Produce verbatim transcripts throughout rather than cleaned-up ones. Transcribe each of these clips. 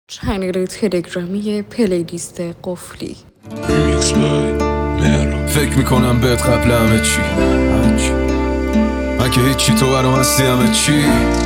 چنل تلگرامی پلیلیست قفلی. فکر میکنم بهت قبل همه چی من که هیچی، تو برام هستی همه چی.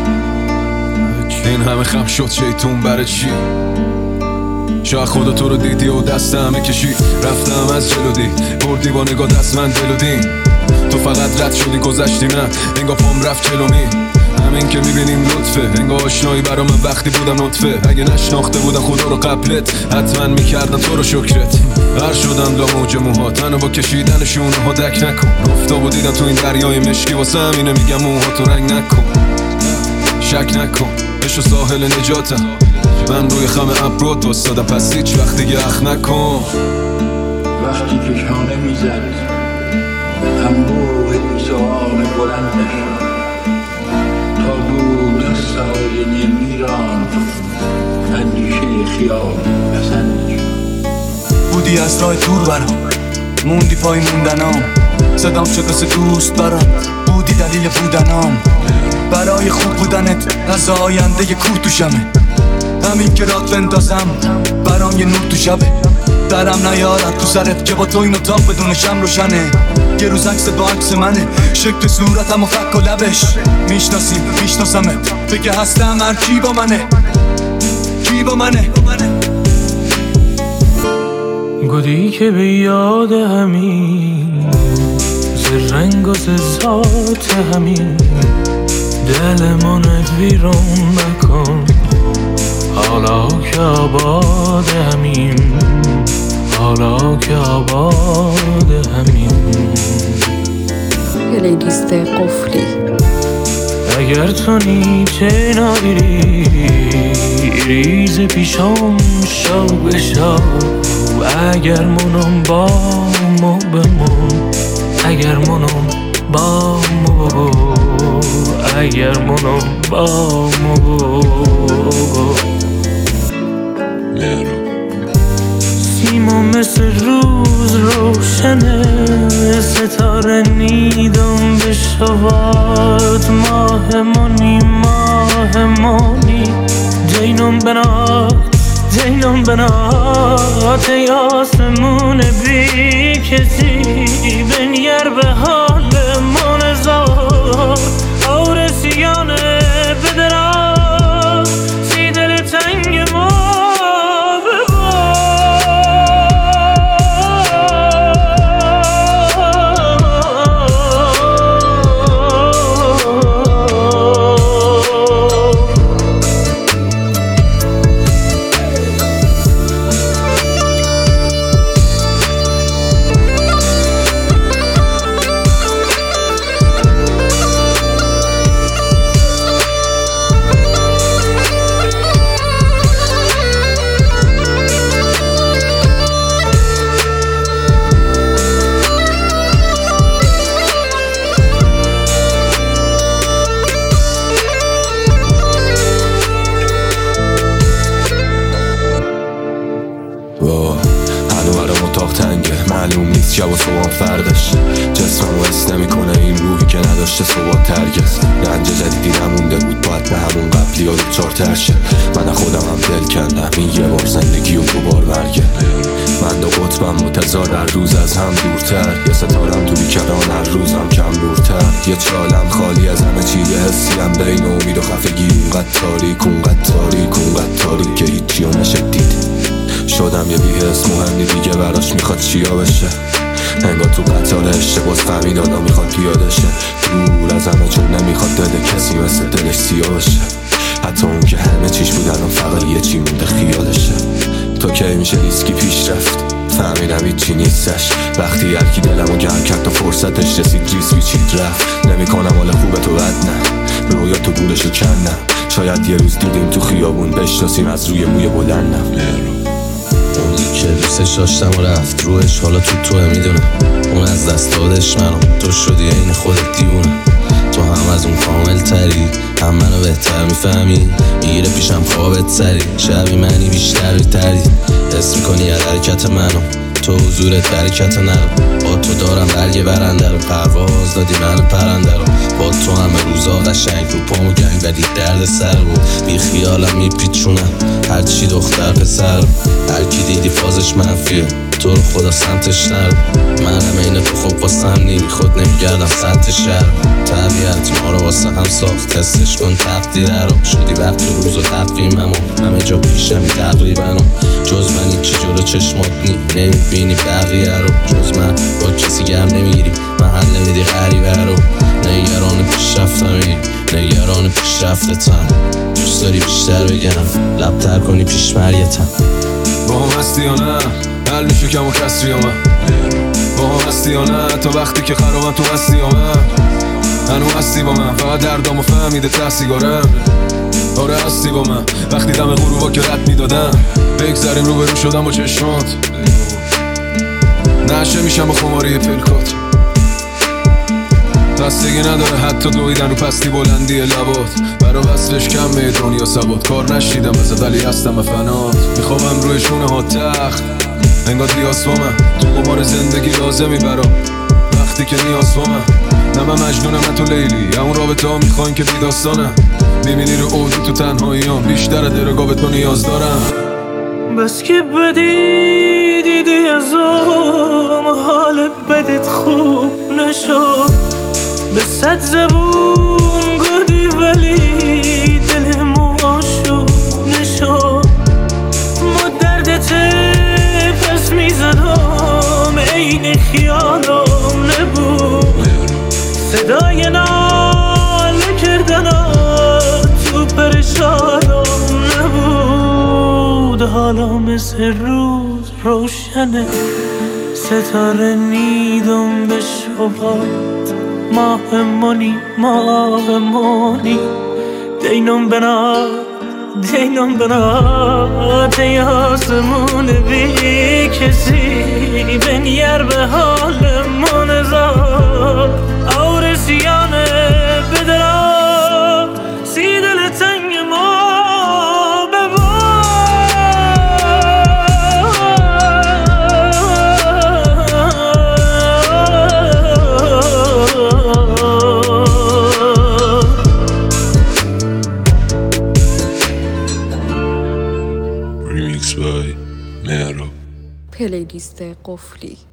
این همه خم شد شیطون برای چی؟ شاید خدا تو رو دیدی و دست همه کشی. رفتم از جلو دی بردی با نگاه دست من دلو دین. تو فقط رد شدی گذشتی، من انگاه پام رفت جلومی. همین که میبینیم لطفه، انگاه آشنایی برا من وقتی بودم نطفه. اگه نشناخته بودم خدا رو قبلت، حتما میکردم تو رو شکرت. هر شدم لا موج موهات، منو با کشیدن شونه ها دک نکن. افتاب و دیدم تو این دریای مشکی، واسه همینه میگم موها تو رنگ نکن. شک نکن بشو ساحل نجاتم، من روی خم ابرود وستادم، پس هیچ وقت دیگه اخ نکن. وقتی که شانه میزد انبوه سوال بلندش، تا بود از سایه میران اندیشه خیال پسندش. بودی از راه دور برام، موندی پای موندنام، صدام شد مثل دوست برام، بودی دلیل بودنام. برای خوب بودنت از آینده یه کوه توشمه، همین که رات بندازم برام یه نور تو شبه. درم نیارد تو سرت که با تو این اتاق بدون شم روشنه. یه روز عکس با عکس منه، شکل صورتم و فک و لبش. میشناسیم میشناسمت، بگه هستم هر کی با منه، کی با منه. گودی که به یاد همین، ز رنگ و ز ذات همین، دلمانت ویرون نکن. حالا که آباد همین، حالا که آباد همین. پلیلیست قفلی. اگر تو نیچه نایری، ریز پیشم شو بشو. اگر منم با مو بمون، اگر منم با مو، اگر منم با مو. سیما مثل روز روشنه، ستاره نیدم بشواد. ماه مانی ماه مانی، دینم بنات دینم بنات. ای آسمون بی کسی، بنگر به حال من زار. آرسیانه بدرا، سی دل تنگ ما معلوم نیست شب و صبحم فردش. جسمم و حس نمیکنه این روحی که نداشته صبح ترگز. رنج جدیدی نمونده بود، باید به همون قبلی ها دوچار ترشه. من خودم هم دل کندم این یه بار زندگی و دوبار مرگه. من دو قطبم متضاد، هر روز از هم دورتر. یه ستارم تو بیکران، هر روزم کم نورتر. یه چالم خالی از همه چی، یه حسیم بین امید و خفگی. اونقدر تاریک اونقدر تاریک اونقدر تاریک که هیچی رو نشه دید. شدم یه بی‌حس مهمی دیگه براش میخواد چیا بشه. انگار تو قطار عشق باز فهمید آدم میخواد پیاده شه. دور از همه چون نمیخواد دل کسی مثل دلش سیاه بشه. حتی اون که همه چیش بود الان فقط یه چی مونده خیالشه. تو که میشه ریسکی پیش رفت، فهمیدم هیچی نیستش. وقتی هرکی دلمو گرم کرد تا فرصتش رسید ریس بیچید رفت. نمیکنم حال خوبه تو بد نه، رویا تو گولشو کندم. شاید یه روز دیدیم تو خیابون بشناسیم از روی موی بلندم. اونی که دوستش داشتم و رفت روش، حالا تو توه میدونم. اون از دست دادش منو، تو شدی این خودت دیونه. تو هم از اون کامل تری، هم منو بهتر میفهمی. میگیره پیشم خوابت سری، شبی منی بیشتر بیتری. حس میکنی از حرکت منو، تو حضورت برکت نرم. با تو دارم برگ برنده رو، پرواز دادی من پرنده رو. با تو همه روزا قشنگ رو پامو گنگ ولی درد سر بود. بی خیالم میپیچونم هرچی دختر پسر. هر کی دیدی فازش منفیه، تو رو خدا سمتش نرو. منم این تو خوب واسم نی خود نمیگردم سمت شهر. طبیعت ما رو واسه هم ساخت، تستش کن تقدیره رو. شدی وقت تو روز و تقویمم همه جا پیشمی تقریبا. جز من هیچی جلو چشمات نی نمیبینی بقیه رو. جز من با کسی گرم نمیگیری محل نمیدی غریبه رو. نگران پیشرفتمی نگران پیشرفتتم. دوست داری بیشتر بگم لبتر کنی پیش مریتم. با هم هستی یا نه حل میشه کم و کسری یا من. با هم هستی یا نه تا وقتی که خرابم تو هستی یا من. هنو هستی با من فقط دردامو فهمیده ته سیگارم. آره هستی با من وقتی دم غروبا که رد میدادم. بگذاریم رو برو شدم با چشمات نشه میشم با خماری پلکات. بستگی نداره حتی دویدن رو پستی بلندی لبات. برا وصلش کمه دنیا ثبات. کار نشیدم ازت ولی هستم به فنات. میخوابم روی شونه ها تخت انگار دیاس با من. تو قمار زندگی لازمی برا وقتی که نیاز با من. نه من مجنونم نه تو لیلی، اون رابطه ها میخواین که بیداستانم. میبینی رو اوزی تو تنهاییام بیشتر درگاه به تو نیاز دارم. بس که بدی دیدی ازم حال بدت خوب نشد. به صد زبون گفتی ولی دلم عاشق نشد. ما دردت پس میزدم عین خیالم نبود. صدای ناله کردنات تو پرشانم نبود. حالا مثل روز روشنه ستاره نیدم به شبات. ماه منی ماه منی دینم بنا دینم بنا تی آسمون بی کسی بنیر به حال من زار. اور سیانه بدرا سی دل تنگ ما Remix by Mero. پلیلیست قفلی.